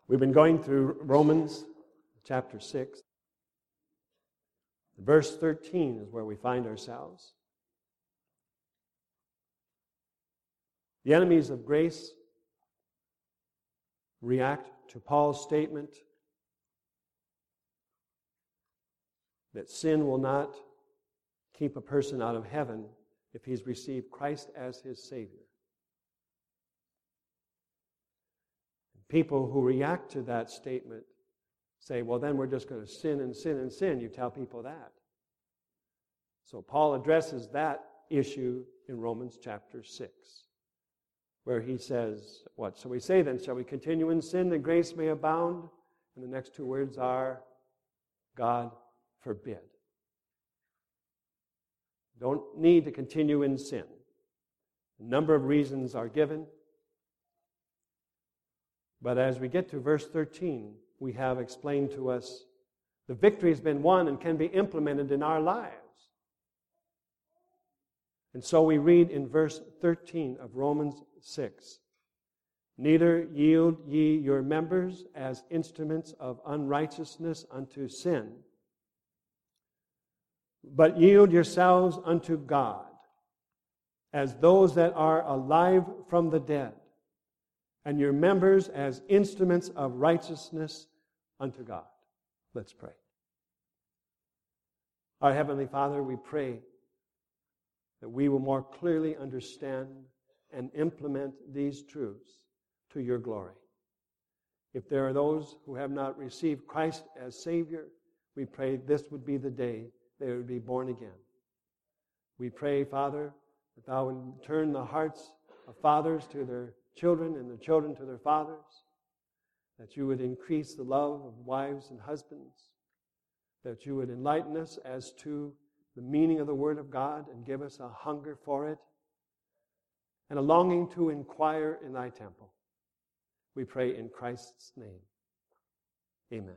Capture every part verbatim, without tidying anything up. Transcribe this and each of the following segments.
We've been going through Romans chapter six. Verse thirteen is where we find ourselves. The enemies of grace react to Paul's statement that sin will not keep a person out of heaven if he's received Christ as his Savior. People who react to that statement say, well, then we're just going to sin and sin and sin. You tell people that. So Paul addresses that issue in Romans chapter six, where he says, what? So we say then, shall we continue in sin that grace may abound? And the next two words are, God forbid. Don't need to continue in sin. A number of reasons are given. But as we get to verse thirteen, we have explained to us the victory has been won and can be implemented in our lives. And so we read in verse thirteen of Romans six, neither yield ye your members as instruments of unrighteousness unto sin, but yield yourselves unto God as those that are alive from the dead, and your members as instruments of righteousness unto God. Let's pray. Our Heavenly Father, we pray that we will more clearly understand and implement these truths to your glory. If there are those who have not received Christ as Savior, we pray this would be the day they would be born again. We pray, Father, that thou would turn the hearts of fathers to their children and the children to their fathers, that you would increase the love of wives and husbands, that you would enlighten us as to the meaning of the Word of God and give us a hunger for it and a longing to inquire in thy temple. We pray in Christ's name. Amen.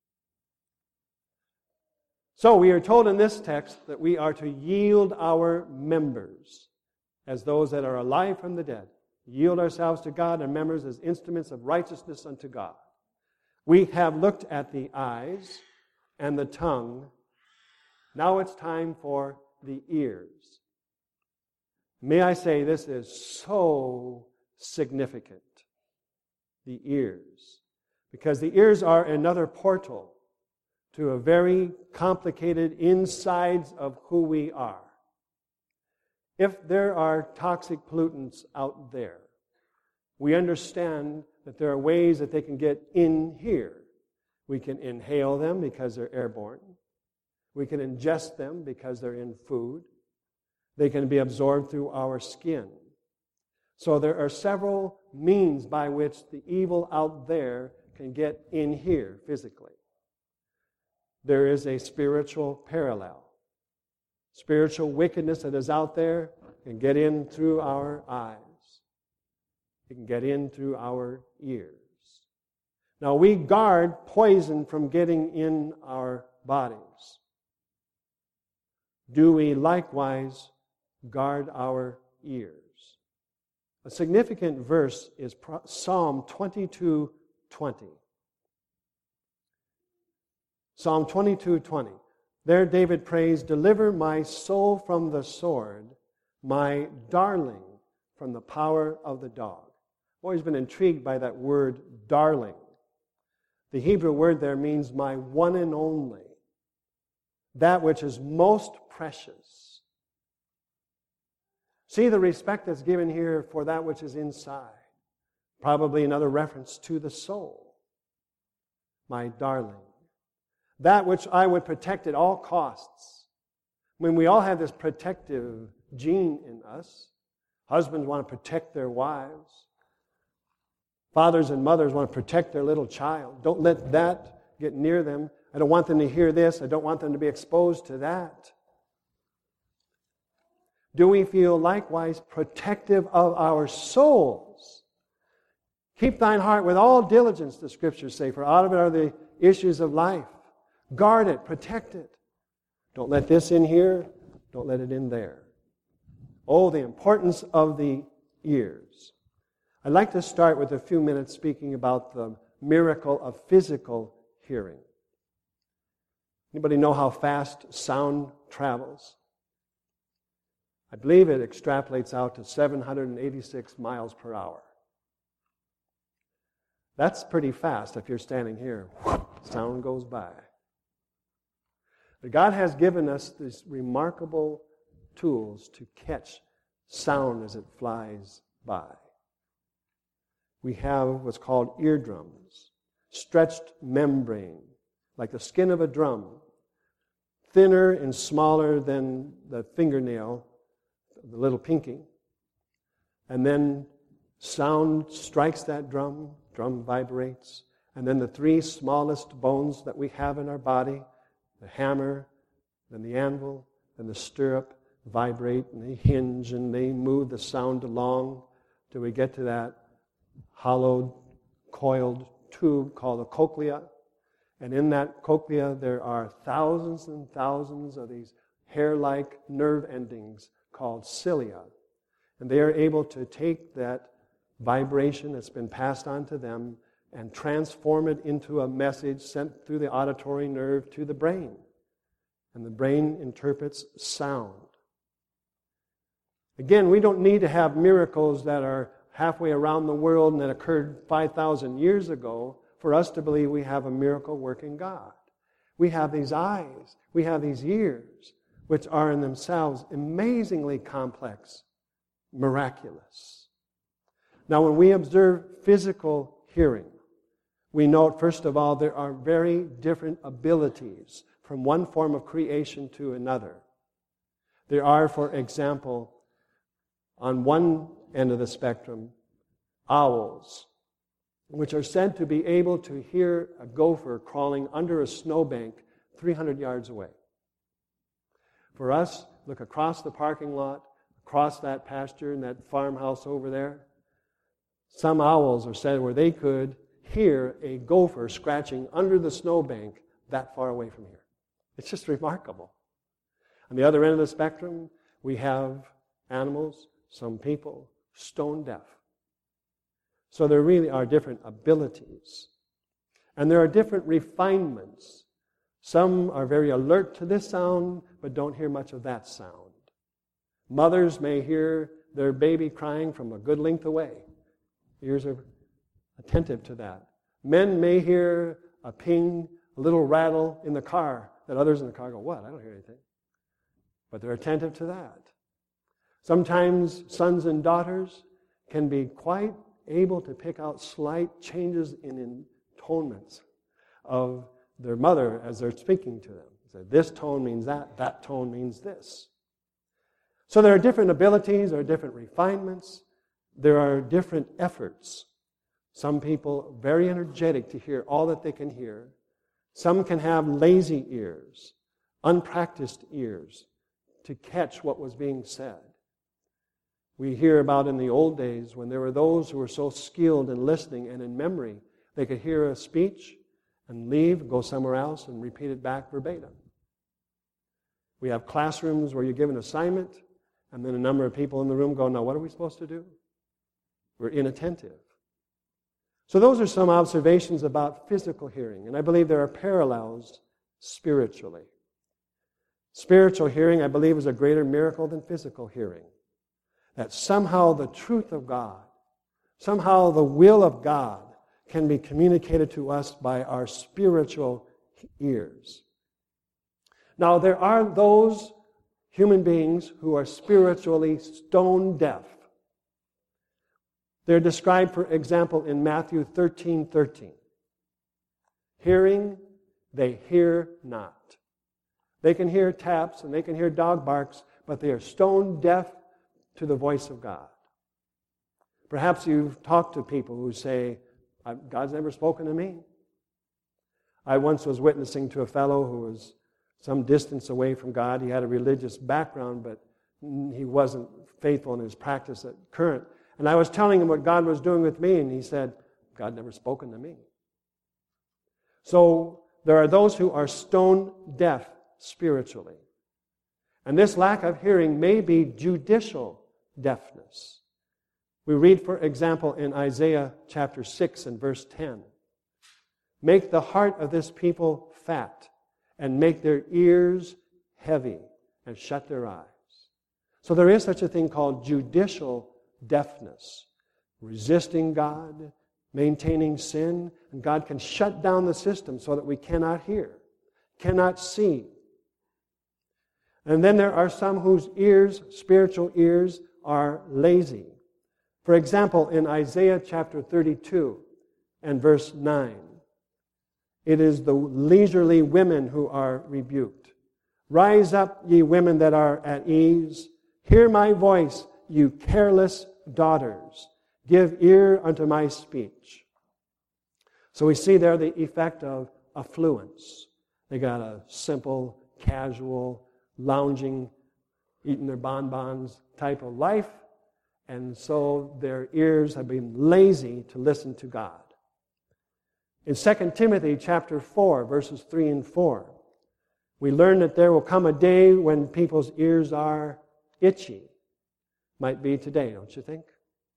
So we are told in this text that we are to yield our members as those that are alive from the dead. Yield ourselves to God, our members as instruments of righteousness unto God. We have looked at the eyes and the tongue. Now it's time for the ears. May I say, this is so significant. The ears. Because the ears are another portal to a very complicated insides of who we are. If there are toxic pollutants out there, we understand that there are ways that they can get in here. We can inhale them because they're airborne. We can ingest them because they're in food. They can be absorbed through our skin. So there are several means by which the evil out there can get in here physically. There is a spiritual parallel. Spiritual wickedness that is out there can get in through our eyes. It can get in through our ears. Now we guard poison from getting in our bodies. Do we likewise guard our ears? A significant verse is Psalm twenty-two twenty. Psalm twenty-two twenty. There David prays, deliver my soul from the sword, my darling from the power of the dog. I've always been intrigued by that word, darling. The Hebrew word there means my one and only, that which is most precious. See the respect that's given here for that which is inside. Probably another reference to the soul. My darling. That which I would protect at all costs. When we all have this protective gene in us, husbands want to protect their wives. Fathers and mothers want to protect their little child. Don't let that get near them. I don't want them to hear this. I don't want them to be exposed to that. Do we feel likewise protective of our souls? Keep thine heart with all diligence, the Scriptures say, for out of it are the issues of life. Guard it, protect it. Don't let this in here, don't let it in there. Oh, the importance of the ears. I'd like to start with a few minutes speaking about the miracle of physical hearing. Anybody know how fast sound travels? I believe it extrapolates out to seven hundred eighty-six miles per hour. That's pretty fast if you're standing here. Sound goes by. But God has given us these remarkable tools to catch sound as it flies by. We have what's called eardrums, stretched membrane, like the skin of a drum, thinner and smaller than the fingernail, the little pinky. And then sound strikes that drum, drum vibrates, and then the three smallest bones that we have in our body, the hammer, then the anvil, and the stirrup, vibrate, and they hinge, and they move the sound along till we get to that hollowed, coiled tube called the cochlea. And in that cochlea there are thousands and thousands of these hair-like nerve endings called cilia. And they are able to take that vibration that's been passed on to them and transform it into a message sent through the auditory nerve to the brain. And the brain interprets sound. Again, we don't need to have miracles that are halfway around the world and that occurred five thousand years ago for us to believe we have a miracle-working God. We have these eyes, we have these ears, which are in themselves amazingly complex, miraculous. Now, when we observe physical hearing, we note, first of all, there are very different abilities from one form of creation to another. There are, for example, on one end of the spectrum, owls, which are said to be able to hear a gopher crawling under a snowbank three hundred yards away. For us, look across the parking lot, across that pasture and that farmhouse over there. Some owls are said where they could hear a gopher scratching under the snowbank that far away from here. It's just remarkable. On the other end of the spectrum, we have animals, some people, stone deaf. So there really are different abilities. And there are different refinements. Some are very alert to this sound, but don't hear much of that sound. Mothers may hear their baby crying from a good length away. Ears are attentive to that. Men may hear a ping, a little rattle in the car, that others in the car go, what? I don't hear anything. But they're attentive to that. Sometimes sons and daughters can be quite able to pick out slight changes in intonements of their mother as they're speaking to them. So this tone means that, that tone means this. So there are different abilities, there are different refinements, there are different efforts. Some people are very energetic to hear all that they can hear. Some can have lazy ears, unpracticed ears, to catch what was being said. We hear about in the old days when there were those who were so skilled in listening and in memory, they could hear a speech and leave, go somewhere else, and repeat it back verbatim. We have classrooms where you give an assignment, and then a number of people in the room go, now what are we supposed to do? We're inattentive. So those are some observations about physical hearing, and I believe there are parallels spiritually. Spiritual hearing, I believe, is a greater miracle than physical hearing. That somehow the truth of God, somehow the will of God can be communicated to us by our spiritual ears. Now, there are those human beings who are spiritually stone deaf. They're described, for example, in Matthew thirteen thirteen. Hearing, they hear not. They can hear taps and they can hear dog barks, but they are stone deaf to the voice of God. Perhaps you've talked to people who say, God's never spoken to me. I once was witnessing to a fellow who was some distance away from God. He had a religious background, but he wasn't faithful in his practice at current. And I was telling him what God was doing with me, and he said, God never spoken to me. So there are those who are stone deaf spiritually. And this lack of hearing may be judicial deafness. We read, for example, in Isaiah chapter six and verse ten, make the heart of this people fat, and make their ears heavy, and shut their eyes. So there is such a thing called judicial deafness, resisting God, maintaining sin, and God can shut down the system so that we cannot hear, cannot see. And then there are some whose ears, spiritual ears, are lazy. For example, in Isaiah chapter thirty-two and verse nine, it is the leisurely women who are rebuked. Rise up, ye women that are at ease. Hear my voice, you careless daughters. Give ear unto my speech. So we see there the effect of affluence. They got a simple, casual, lounging, eating their bonbons type of life, and so their ears have been lazy to listen to God. In Second Timothy chapter four, verses three and four, we learn that there will come a day when people's ears are itchy. Might be today, don't you think?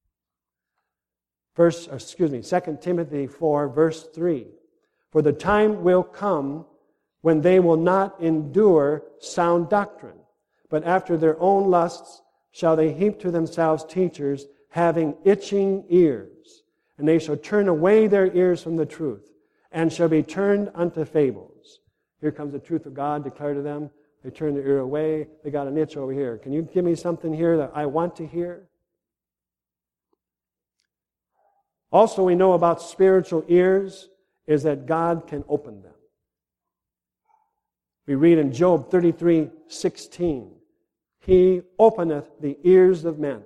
First, excuse me, Second Timothy four, verse three. For the time will come when they will not endure sound doctrine, but after their own lusts shall they heap to themselves teachers having itching ears, and they shall turn away their ears from the truth, and shall be turned unto fables. Here comes the truth of God declared to them. They turn their ear away. They got an itch over here. Can you give me something here that I want to hear? Also, we know about spiritual ears is that God can open them. We read in Job thirty-three sixteen, He openeth the ears of men.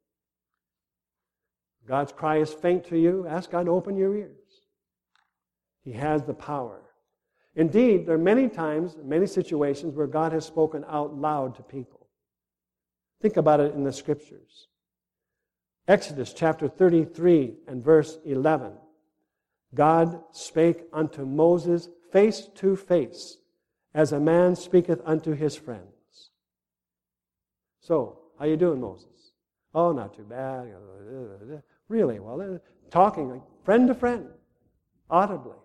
God's cry is faint to you. Ask God to open your ears. He has the power. Indeed, there are many times, many situations where God has spoken out loud to people. Think about it in the Scriptures. Exodus chapter thirty-three and verse eleven. God spake unto Moses face to face, as a man speaketh unto his friends. So, how you doing, Moses? Oh, not too bad. Really? Well, they're talking like friend to friend, audibly.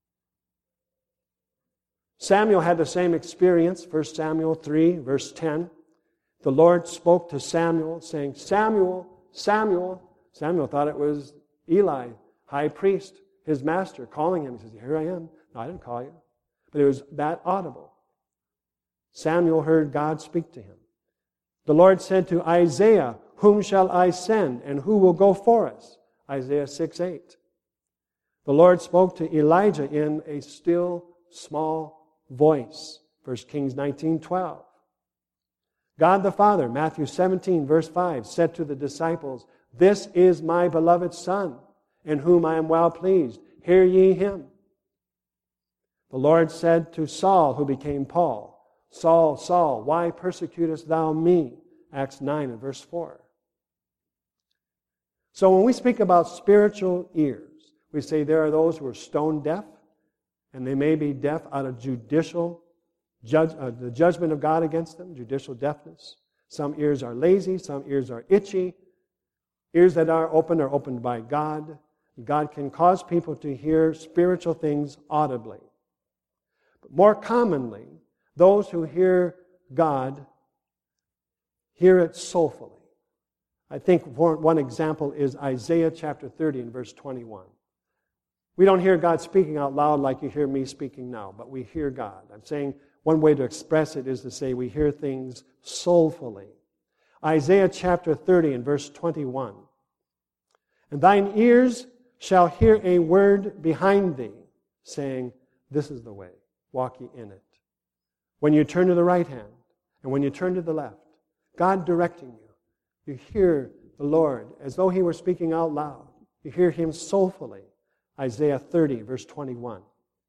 Samuel had the same experience, First Samuel three, verse ten. The Lord spoke to Samuel, saying, Samuel, Samuel. Samuel thought it was Eli, high priest, his master, calling him. He says, here I am. No, I didn't call you. But it was that audible. Samuel heard God speak to him. The Lord said to Isaiah, whom shall I send, and who will go for us? Isaiah six eight. The Lord spoke to Elijah in a still, small voice. First Kings nineteen twelve. God the Father, Matthew seventeen, verse five, said to the disciples, This is my beloved Son, in whom I am well pleased. Hear ye him. The Lord said to Saul, who became Paul, Saul, Saul, why persecutest thou me? Acts nine and verse four. So when we speak about spiritual ears, we say there are those who are stone deaf, and they may be deaf out of judicial judge, uh, the judgment of God against them, judicial deafness. Some ears are lazy, some ears are itchy. Ears that are open are opened by God. God can cause people to hear spiritual things audibly. But more commonly, those who hear God hear it soulfully. I think one example is Isaiah chapter thirty and verse twenty-one. We don't hear God speaking out loud like you hear me speaking now, but we hear God. I'm saying one way to express it is to say we hear things soulfully. Isaiah chapter thirty and verse twenty-one. And thine ears shall hear a word behind thee, saying, This is the way, walk ye in it. When you turn to the right hand, and when you turn to the left, God directing you, you hear the Lord as though He were speaking out loud. You hear Him soulfully. Isaiah thirty, verse twenty-one.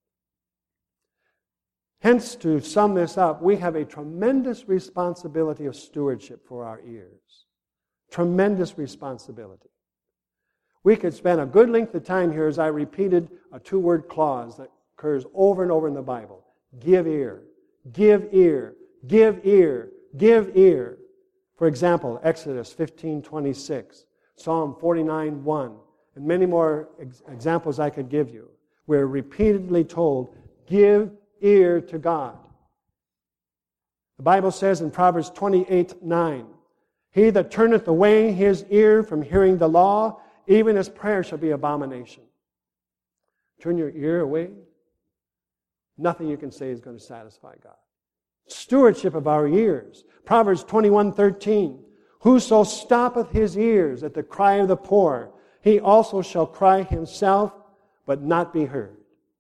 Hence, to sum this up, we have a tremendous responsibility of stewardship for our ears. Tremendous responsibility. We could spend a good length of time here as I repeated a two-word clause that occurs over and over in the Bible. Give ear. Give ear. Give ear. Give ear. For example, Exodus fifteen twenty-six, Psalm forty-nine one, and many more ex- examples I could give you. we're repeatedly told, give ear to God. The Bible says in Proverbs twenty-eight nine, he that turneth away his ear from hearing the law, even his prayer shall be abomination. Turn your ear away. Nothing you can say is going to satisfy God. Stewardship of our ears. Proverbs twenty-one thirteen, whoso stoppeth his ears at the cry of the poor, he also shall cry himself, but not be heard.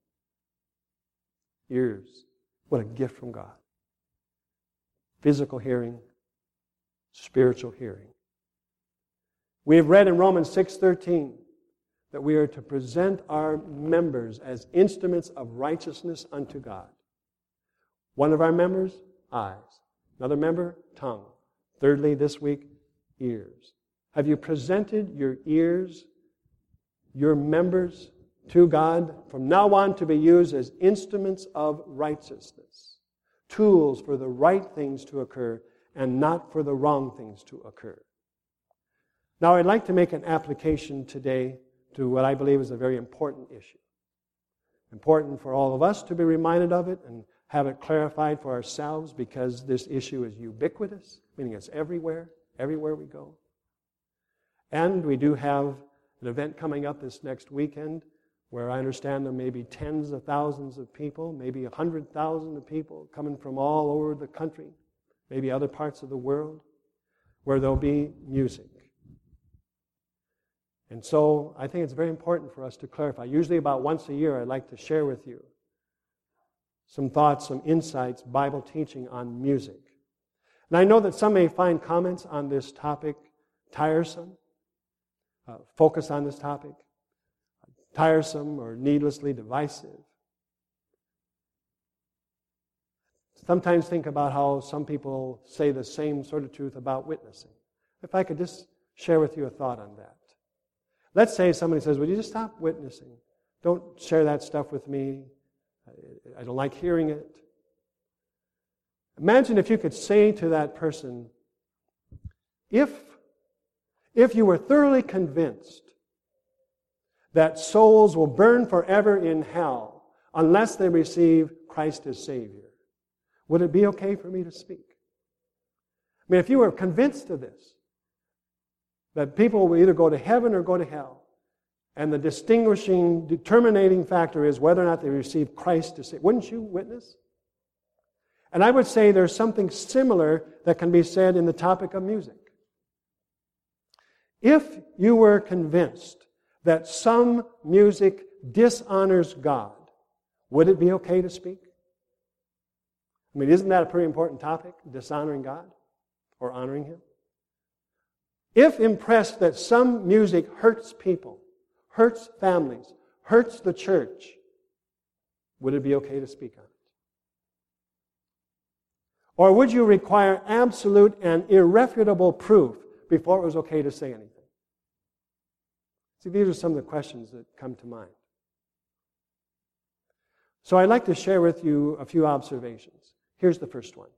Ears. What a gift from God. Physical hearing, spiritual hearing. We have read in Romans six thirteen that we are to present our members as instruments of righteousness unto God. One of our members, eyes. Another member, tongue. Thirdly, this week, ears. Have you presented your ears, your members, to God from now on to be used as instruments of righteousness? Tools for the right things to occur and not for the wrong things to occur. Now, I'd like to make an application today to what I believe is a very important issue. Important for all of us to be reminded of it and have it clarified for ourselves, because this issue is ubiquitous, meaning it's everywhere, everywhere we go. And we do have an event coming up this next weekend where I understand there may be tens of thousands of people, maybe a hundred thousand of people coming from all over the country, maybe other parts of the world, where there'll be music. And so I think it's very important for us to clarify. Usually about once a year I'd like to share with you some thoughts, some insights, Bible teaching on music. And I know that some may find comments on this topic tiresome, uh, focus on this topic, tiresome or needlessly divisive. Sometimes think about how some people say the same sort of truth about witnessing. If I could just share with you a thought on that. Let's say somebody says, would you just stop witnessing? Don't share that stuff with me. I don't like hearing it. Imagine if you could say to that person, if, if you were thoroughly convinced that souls will burn forever in hell unless they receive Christ as Savior, would it be okay for me to speak? I mean, if you were convinced of this, that people will either go to heaven or go to hell, and the distinguishing, determining factor is whether or not they receive Christ to say, wouldn't you witness? And I would say there's something similar that can be said in the topic of music. If you were convinced that some music dishonors God, would it be okay to speak? I mean, isn't that a pretty important topic, dishonoring God or honoring Him? If impressed that some music hurts people, hurts families, hurts the church, would it be okay to speak on it? Or would you require absolute and irrefutable proof before it was okay to say anything? See, these are some of the questions that come to mind. So I'd like to share with you a few observations. Here's the first one.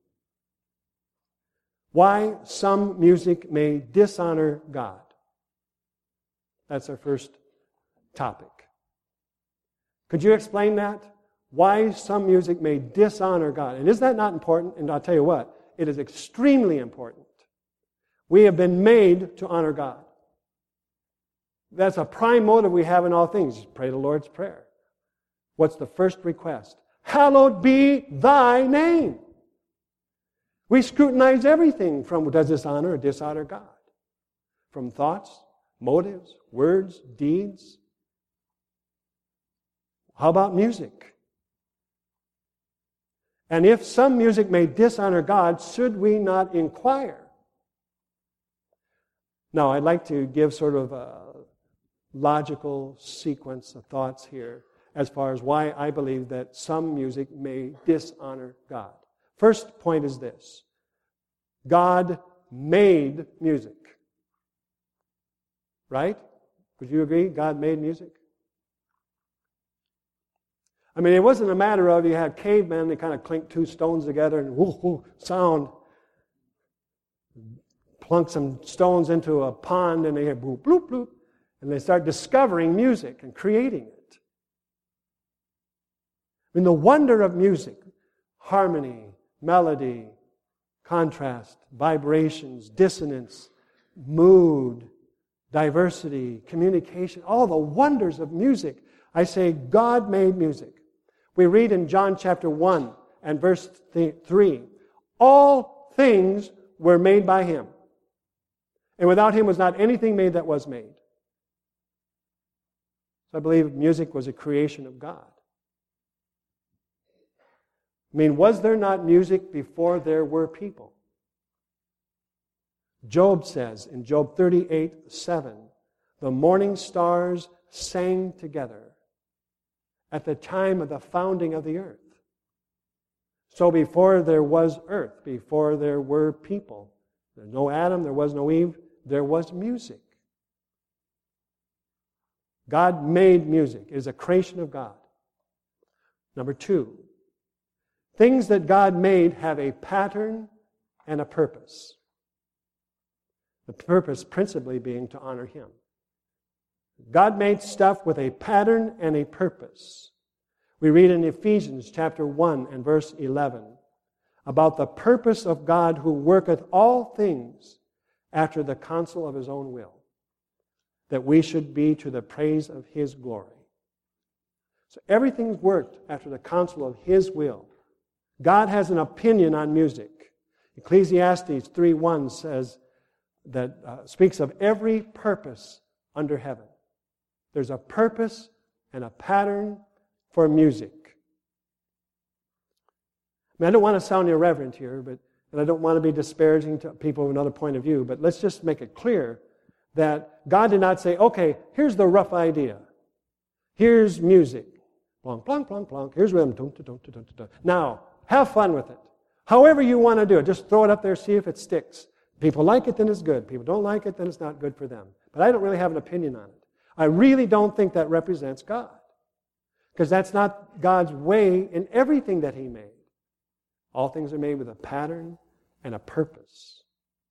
Why some music may dishonor God. That's our first topic. Could you explain that? Why some music may dishonor God. And is that not important? And I'll tell you what, it is extremely important. We have been made to honor God. That's a prime motive we have in all things. Pray the Lord's Prayer. What's the first request? Hallowed be thy name. We scrutinize everything from does this honor or dishonor God? From thoughts, motives, words, deeds. How about music? And if some music may dishonor God, should we not inquire? Now, I'd like to give sort of a logical sequence of thoughts here as far as why I believe that some music may dishonor God. First point is this. God made music. Right? Would you agree? God made music? I mean, it wasn't a matter of you had cavemen, they kind of clink two stones together and whoo, whoo, sound. Plunk some stones into a pond and they hear bloop, bloop, bloop. And they start discovering music and creating it. mean, the wonder of music, harmony, melody, contrast, vibrations, dissonance, mood, diversity, communication, all the wonders of music. I say God made music. We read in John chapter one and verse three, all things were made by Him, and without Him was not anything made that was made. So I believe music was a creation of God. I mean, was there not music before there were people? Job says in Job thirty-eight seven, the morning stars sang together at the time of the founding of the earth. So before there was earth, before there were people, there was no Adam, there was no Eve, there was music. God made music. It is a creation of God. Number two, things that God made have a pattern and a purpose. The purpose principally being to honor Him. God made stuff with a pattern and a purpose. We read in Ephesians chapter one and verse eleven about the purpose of God who worketh all things after the counsel of His own will, that we should be to the praise of His glory. So everything's worked after the counsel of His will. God has an opinion on music. Ecclesiastes three one says that uh, speaks of every purpose under heaven. There's a purpose and a pattern for music. I mean, I don't want to sound irreverent here, but and I don't want to be disparaging to people with another point of view, but let's just make it clear that God did not say, okay, here's the rough idea. Here's music. Plonk, plonk, plonk, plonk. Here's rhythm. Dun, dun, dun, dun, dun, dun. Now, have fun with it. However you want to do it, just throw it up there, see if it sticks. People like it, then it's good. People don't like it, then it's not good for them. But I don't really have an opinion on it. I really don't think that represents God. Because that's not God's way in everything that He made. All things are made with a pattern and a purpose.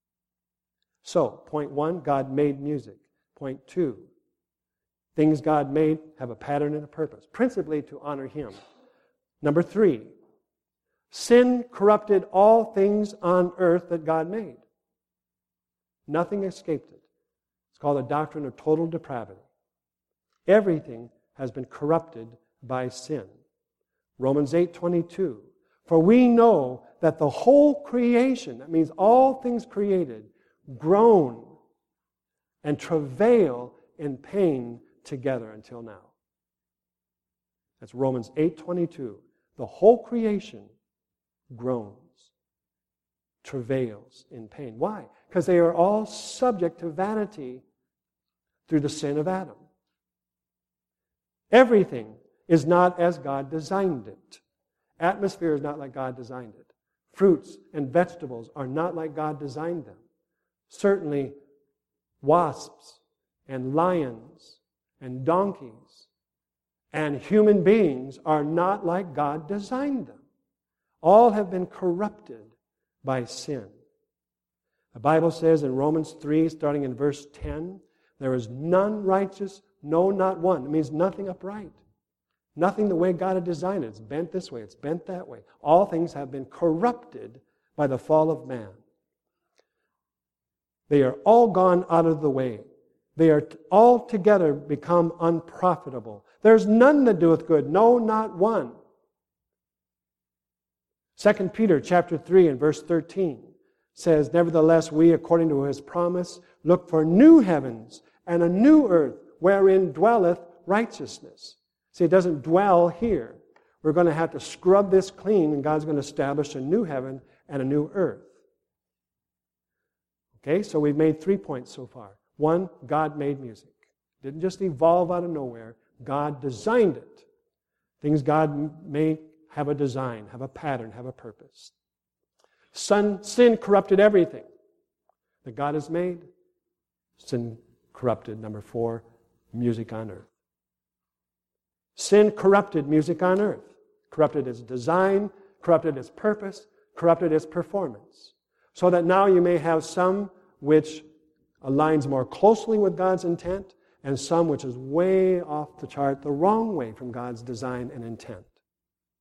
So, point one, God made music. Point two, things God made have a pattern and a purpose, principally to honor Him. Number three, sin corrupted all things on earth that God made. Nothing escaped it. It's called the doctrine of total depravity. Everything has been corrupted by sin. Romans eight twenty-two. For we know that the whole creation, that means all things created, groan and travail in pain together until now. That's Romans eight twenty-two. The whole creation groans, travails in pain. Why? Because they are all subject to vanity through the sin of Adam. Everything is not as God designed it. Atmosphere is not like God designed it. Fruits and vegetables are not like God designed them. Certainly, wasps and lions and donkeys and human beings are not like God designed them. All have been corrupted by sin. The Bible says in Romans three, starting in verse ten, there is none righteous, no, not one. It means nothing upright. Nothing the way God had designed it. It's bent this way, it's bent that way. All things have been corrupted by the fall of man. They are all gone out of the way. They are all together become unprofitable. There's none that doeth good, no, not one. Second Peter chapter three and verse thirteen says, nevertheless, we, according to His promise, look for new heavens and a new earth wherein dwelleth righteousness. See, it doesn't dwell here. We're going to have to scrub this clean, and God's going to establish a new heaven and a new earth. Okay, so we've made three points so far. One, God made music. It didn't just evolve out of nowhere. God designed it. Things God made have a design, have a pattern, have a purpose. Sin, sin corrupted everything that God has made. Sin corrupted, number four, music on earth. Sin corrupted music on earth. Corrupted its design, corrupted its purpose, corrupted its performance. So that now you may have some which aligns more closely with God's intent and some which is way off the chart, the wrong way from God's design and intent.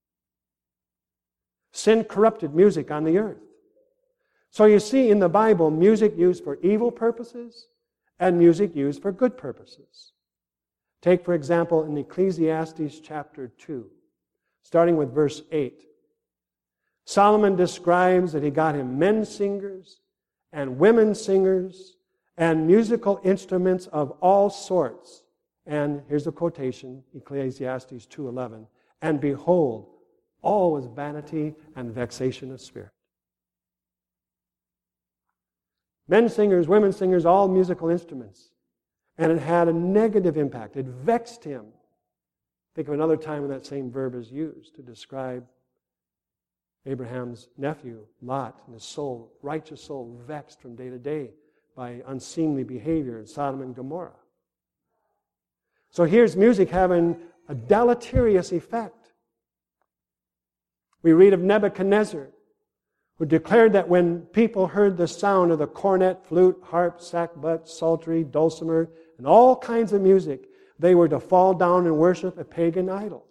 Sin corrupted music on the earth. So you see in the Bible, music used for evil purposes and music used for good purposes. Take, for example, in Ecclesiastes chapter two, starting with verse eight. Solomon describes that he got him men singers and women singers and musical instruments of all sorts. And here's a quotation, Ecclesiastes two eleven. And behold, all was vanity and vexation of spirit. Men singers, women singers, all musical instruments. And it had a negative impact. It vexed him. Think of another time when that same verb is used to describe Abraham's nephew, Lot, and his soul, righteous soul, vexed from day to day by unseemly behavior in Sodom and Gomorrah. So here's music having a deleterious effect. We read of Nebuchadnezzar, who declared that when people heard the sound of the cornet, flute, harp, sackbut, psaltery, dulcimer, and all kinds of music, they were to fall down and worship a pagan idol.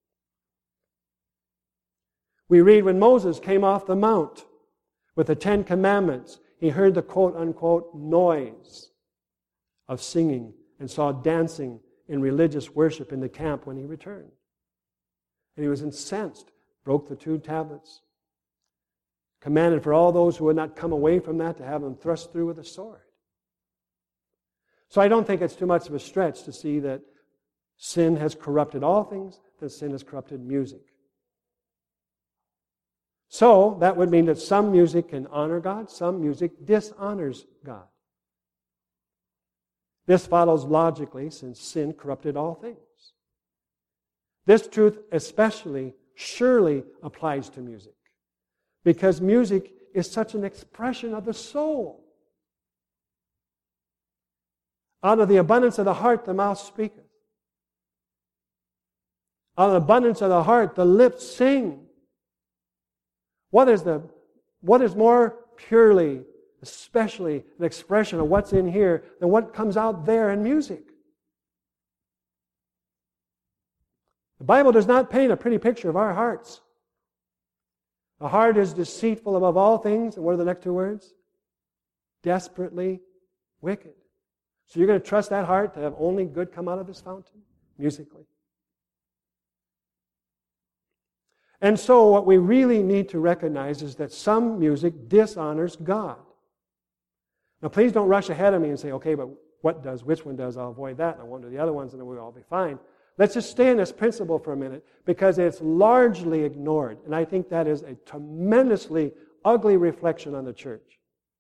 We read when Moses came off the mount with the Ten Commandments, he heard the quote-unquote noise of singing and saw dancing in religious worship in the camp when he returned. And he was incensed, broke the two tablets, commanded for all those who would not come away from that to have them thrust through with a sword. So I don't think it's too much of a stretch to see that sin has corrupted all things, that sin has corrupted music. So that would mean that some music can honor God, some music dishonors God. This follows logically since sin corrupted all things. This truth especially surely applies to music, because music is such an expression of the soul. Out of the abundance of the heart, the mouth speaketh. Out of the abundance of the heart, the lips sing. What is the, what is more purely, especially an expression of what's in here than what comes out there in music? The Bible does not paint a pretty picture of our hearts. The heart is deceitful above all things, and what are the next two words? Desperately wicked. So you're going to trust that heart to have only good come out of this fountain, musically. And so what we really need to recognize is that some music dishonors God. Now please don't rush ahead of me and say, okay, but what does, which one does, I'll avoid that, and I won't do the other ones, and then we'll all be fine. Let's just stay in this principle for a minute, because it's largely ignored. And I think that is a tremendously ugly reflection on the church.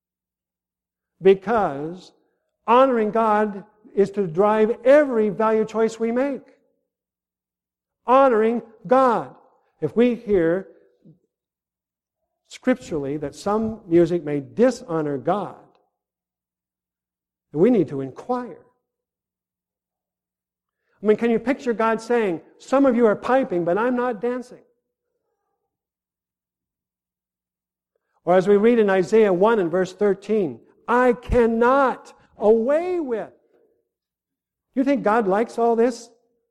Because honoring God is to drive every value choice we make. Honoring God. If we hear scripturally that some music may dishonor God, then we need to inquire. I mean, can you picture God saying, some of you are piping, but I'm not dancing? Or as we read in Isaiah one and verse thirteen, I cannot away with. You think God likes all this?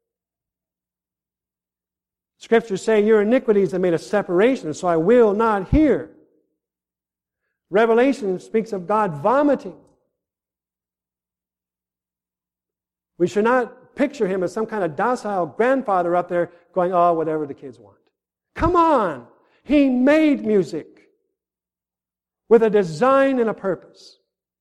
Scriptures say, your iniquities have made a separation, so I will not hear. Revelation speaks of God vomiting. We should not picture him as some kind of docile grandfather up there going, oh, whatever the kids want. Come on! He made music with a design and a purpose.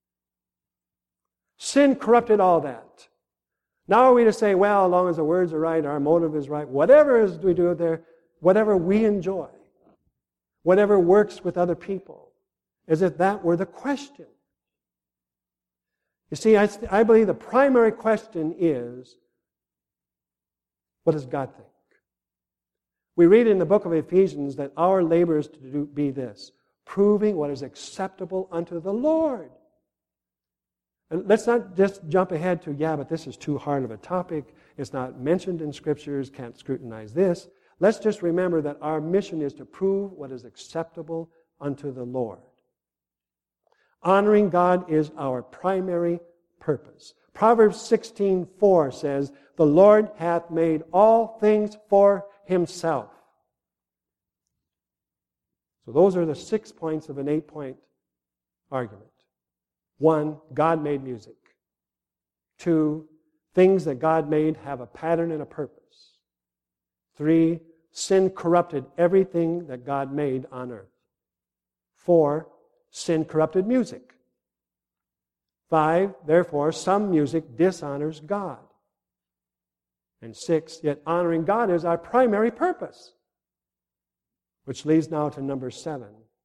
Sin corrupted all that. Now are we to say, well, as long as the words are right, our motive is right, whatever is we do there, whatever we enjoy, whatever works with other people, as if that were the question. You see, I, I believe the primary question is, what does God think? We read in the book of Ephesians that our labor is to do, be this, proving what is acceptable unto the Lord. And let's not just jump ahead to, yeah, but this is too hard of a topic. It's not mentioned in Scriptures, can't scrutinize this. Let's just remember that our mission is to prove what is acceptable unto the Lord. Honoring God is our primary purpose. Proverbs sixteen four says, the Lord hath made all things for himself. So those are the six points of an eight-point argument. One, God made music. Two, things that God made have a pattern and a purpose. Three, sin corrupted everything that God made on earth. Four, sin corrupted music. Five, therefore, some music dishonors God. And six, yet honoring God is our primary purpose. Which leads now to number seven.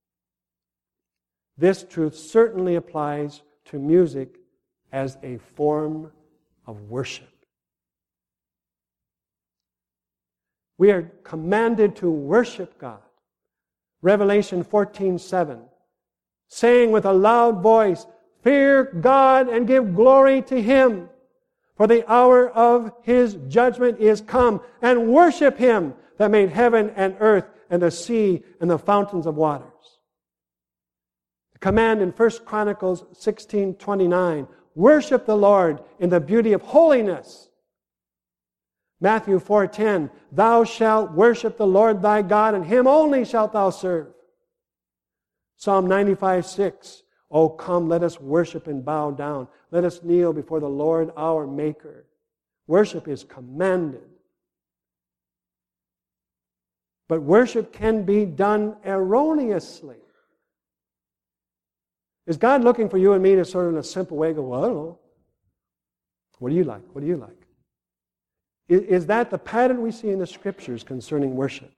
This truth certainly applies to music as a form of worship. We are commanded to worship God. Revelation fourteen seven, saying with a loud voice, "Fear God and give glory to Him, for the hour of His judgment is come, and worship Him that made heaven and earth and the sea and the fountains of waters." The command in First Chronicles sixteen twenty-nine, worship the Lord in the beauty of holiness. Matthew four ten, thou shalt worship the Lord thy God, and Him only shalt thou serve. Psalm ninety-five six, oh come, let us worship and bow down. Let us kneel before the Lord our Maker. Worship is commanded. But worship can be done erroneously. Is God looking for you and me to sort of in a simple way go, well, I don't know. What do you like? What do you like? Is, is that the pattern we see in the Scriptures concerning worship?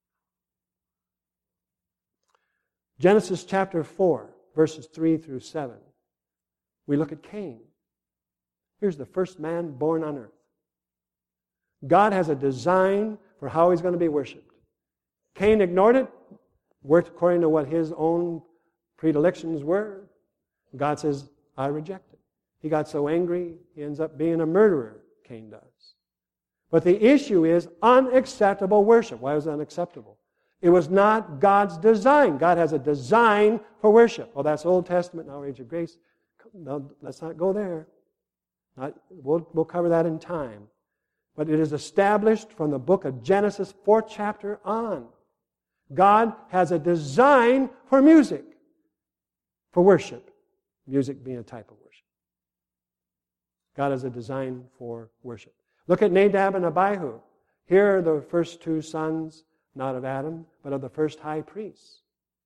Genesis chapter four, verses three through seven. We look at Cain. Here's the first man born on earth. God has a design for how he's going to be worshipped. Cain ignored it, worked according to what his own predilections were. God says, I reject it. He got so angry, he ends up being a murderer, Cain does. But the issue is unacceptable worship. Why was it unacceptable? It was not God's design. God has a design for worship. Well, that's Old Testament, now Age of Grace. No, let's not go there. Not, we'll, we'll cover that in time. But it is established from the book of Genesis, fourth chapter on. God has a design for music, for worship. Music being a type of worship. God has a design for worship. Look at Nadab and Abihu. Here are the first two sons, not of Adam, but of the first high priest.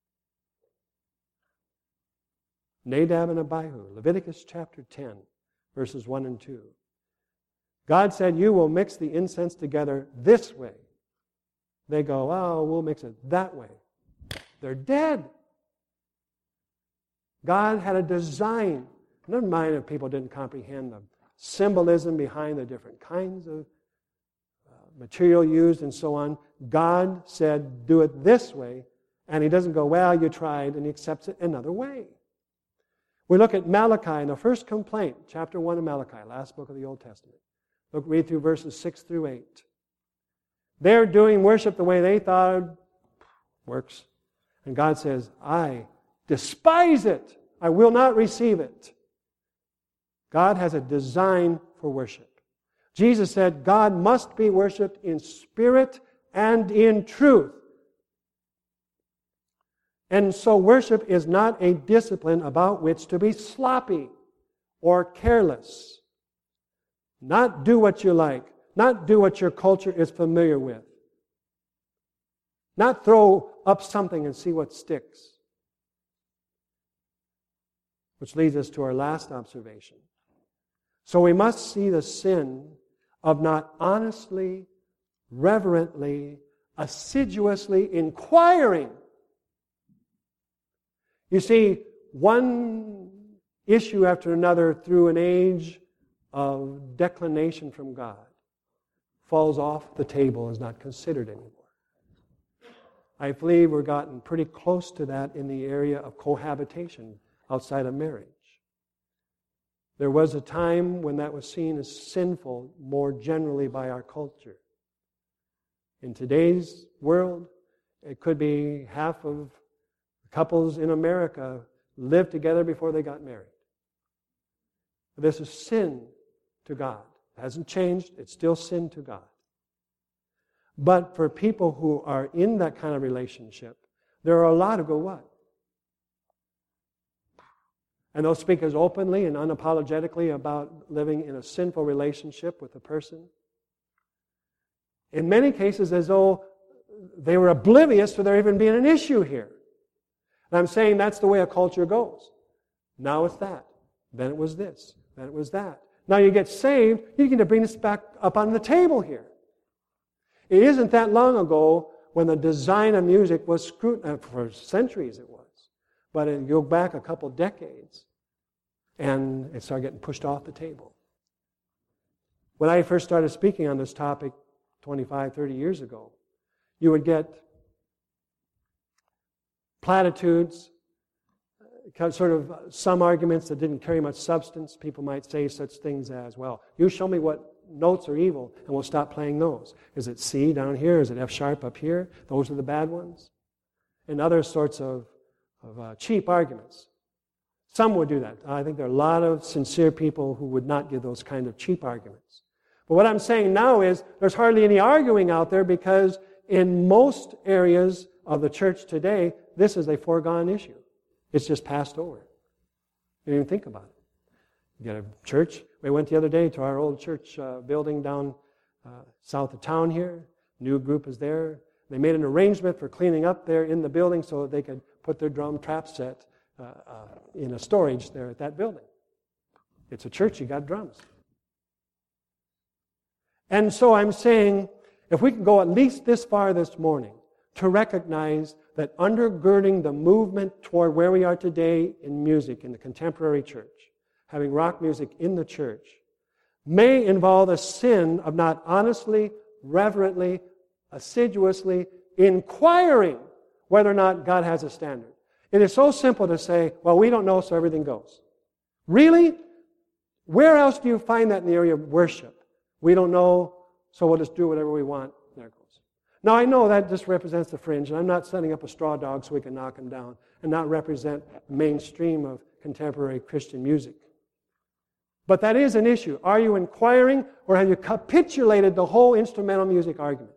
Nadab and Abihu, Leviticus chapter ten, verses one and two. God said, you will mix the incense together this way. They go, oh, we'll mix it that way. They're dead. God had a design. Never mind if people didn't comprehend the symbolism behind the different kinds of uh, material used and so on. God said, do it this way. And He doesn't go, well, you tried, and He accepts it another way. We look at Malachi in the first complaint, chapter one of Malachi, last book of the Old Testament. Look, read through verses six through eight. They're doing worship the way they thought it works. And God says, I despise it. I will not receive it. God has a design for worship. Jesus said, God must be worshipped in spirit and in truth. And so worship is not a discipline about which to be sloppy or careless. Not do what you like. Not do what your culture is familiar with. Not throw up something and see what sticks. Which leads us to our last observation. So we must see the sin of not honestly, reverently, assiduously inquiring. You see, one issue after another through an age of declination from God falls off the table, is not considered anymore. I believe we're gotten pretty close to that in the area of cohabitation outside of marriage. There was a time when that was seen as sinful more generally by our culture. In today's world, it could be half of couples in America lived together before they got married. This is sin to God. It hasn't changed. It's still sin to God. But for people who are in that kind of relationship, There are a lot who go, what? And they'll speak as openly and unapologetically about living in a sinful relationship with a person. In many cases, as though they were oblivious to there even being an issue here. And I'm saying that's the way a culture goes. Now it's that. Then it was this. Then it was that. Now you get saved, you get to bring this back up on the table here. It isn't that long ago when the design of music was scrutinized, for centuries it was. But it, you go back a couple decades, and it started getting pushed off the table. When I first started speaking on this topic twenty-five, thirty years ago, you would get platitudes, sort of some arguments that didn't carry much substance. People might say such things as, well, you show me what notes are evil, and we'll stop playing those. Is it C down here? Is it F sharp up here? Those are the bad ones. And other sorts of, of uh, cheap arguments. Some would do that. I think there are a lot of sincere people who would not give those kind of cheap arguments. But what I'm saying now is there's hardly any arguing out there, because in most areas of the church today, this is a foregone issue. It's just passed over. You don't even think about it. You get a church. We went the other day to our old church uh, building down uh, south of town here. New group is there. They made an arrangement for cleaning up there in the building so that they could put their drum trap set uh, uh, in a storage there at that building. It's a church, you got drums. And so I'm saying, if we can go at least this far this morning to recognize that undergirding the movement toward where we are today in music, in the contemporary church, having rock music in the church, may involve a sin of not honestly, reverently, assiduously inquiring whether or not God has a standard. It is so simple to say, well, we don't know, so everything goes. Really? Where else do you find that in the area of worship? We don't know, so we'll just do whatever we want. There it goes. Now, I know that just represents the fringe, and I'm not setting up a straw dog so we can knock him down and not represent the mainstream of contemporary Christian music. But that is an issue. Are you inquiring, or have you capitulated the whole instrumental music argument?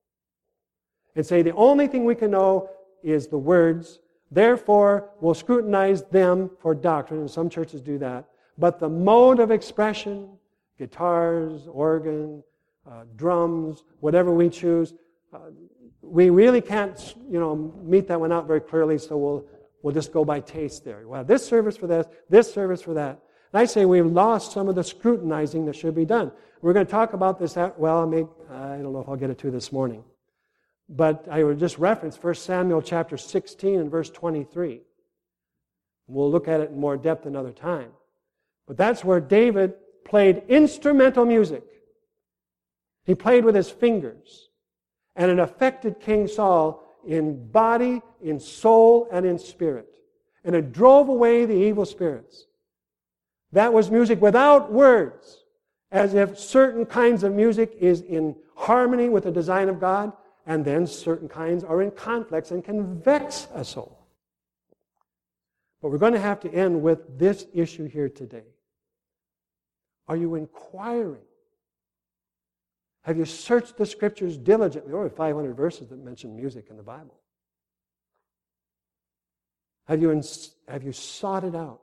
And say the only thing we can know is the words, therefore we'll scrutinize them for doctrine, and some churches do that. But the mode of expression, guitars, organ, uh, drums, whatever we choose, uh, we really can't, you know, meet that one out very clearly, so we'll we'll just go by taste there. We'll have this service for this, this service for that. And I say we've lost some of the scrutinizing that should be done. We're going to talk about this, at, well, I, may, I don't know if I'll get it to this morning. But I would just reference First Samuel chapter sixteen and verse twenty-three. We'll look at it in more depth another time. But that's where David played instrumental music. He played with his fingers. And it affected King Saul in body, in soul, and in spirit. And it drove away the evil spirits. That was music without words, as if certain kinds of music is in harmony with the design of God, and then certain kinds are in conflicts and can vex a soul. But we're going to have to end with this issue here today. Are you inquiring? Have you searched the Scriptures diligently? There are five hundred verses that mention music in the Bible. Have you, ins- have you sought it out?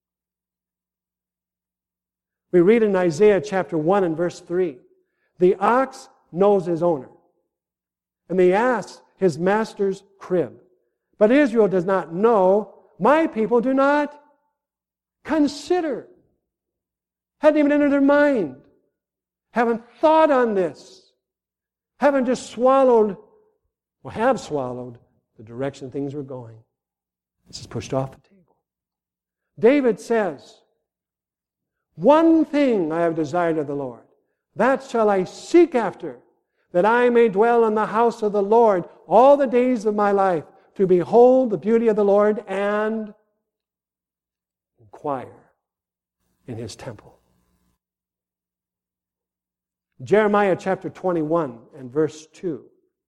We read in Isaiah chapter one and verse three, the ox knows his owner, and the ass his master's crib. But Israel does not know, my people do not consider. Hadn't even entered their mind. Haven't thought on this. Haven't just swallowed, or have swallowed, the direction things were going. This is pushed off the table. David says, one thing I have desired of the Lord, that shall I seek after, that I may dwell in the house of the Lord all the days of my life, to behold the beauty of the Lord and inquire in His temple. Jeremiah chapter twenty-one and verse two.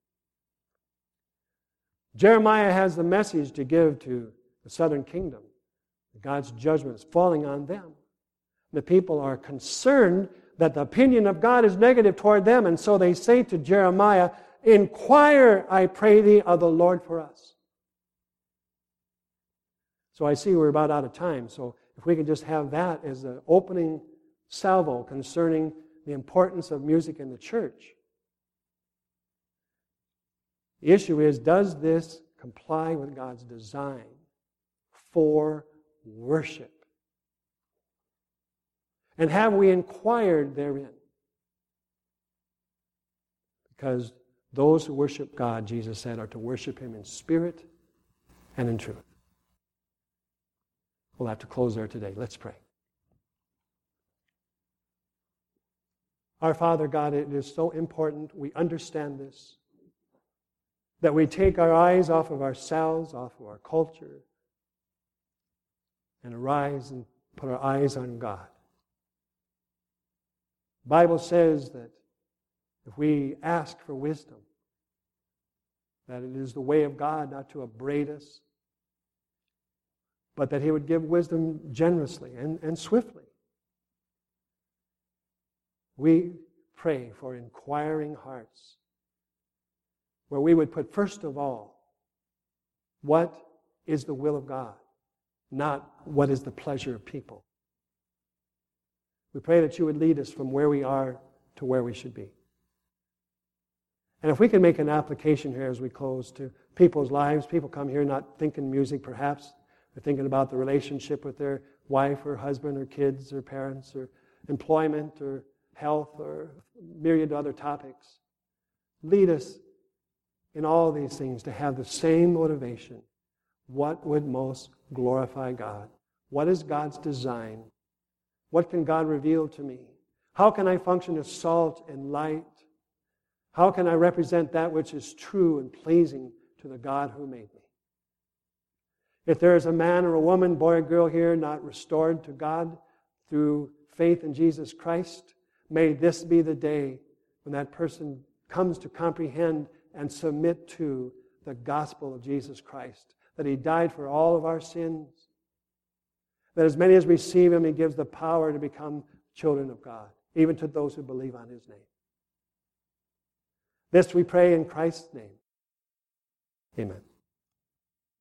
Jeremiah has the message to give to the southern kingdom. God's judgment is falling on them. The people are concerned that the opinion of God is negative toward them, and so they say to Jeremiah, inquire, I pray thee, of the Lord for us. So I see we're about out of time. So if we can just have that as the opening salvo concerning the importance of music in the church. The issue is, does this comply with God's design for worship? And have we inquired therein? Because those who worship God, Jesus said, are to worship Him in spirit and in truth. We'll have to close there today. Let's pray. Our Father God, it is so important we understand this, that we take our eyes off of ourselves, off of our culture, and arise and put our eyes on God. The Bible says that if we ask for wisdom, that it is the way of God not to upbraid us, but that He would give wisdom generously and, and swiftly. We pray for inquiring hearts, where we would put first of all, what is the will of God, not what is the pleasure of people. We pray that You would lead us from where we are to where we should be. And if we can make an application here as we close to people's lives, people come here not thinking music perhaps, they're thinking about the relationship with their wife or husband or kids or parents or employment or health or myriad other topics. Lead us in all these things to have the same motivation. What would most glorify God? What is God's design? What can God reveal to me? How can I function as salt and light? How can I represent that which is true and pleasing to the God who made me? If there is a man or a woman, boy or girl here not restored to God through faith in Jesus Christ, may this be the day when that person comes to comprehend and submit to the gospel of Jesus Christ, that He died for all of our sins, that as many as receive Him, He gives the power to become children of God, even to those who believe on His name. This we pray in Christ's name. Amen.